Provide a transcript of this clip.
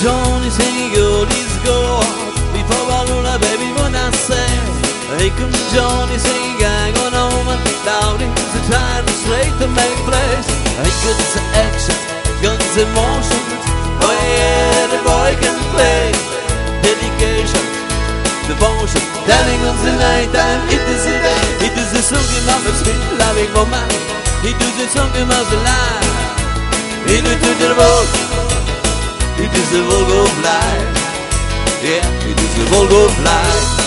Johnny sing oldies go before Balula baby when I say hey come Johnny sing gang on home doubting the time is straight to make place hey guns action guns emotions oh yeah the boy can play dedication devotion telling us the night time it is a day it is a song in my sweet loving woman it is a song in my life it is to the road it is a Volgo fly, yeah, it is a Volgo fly.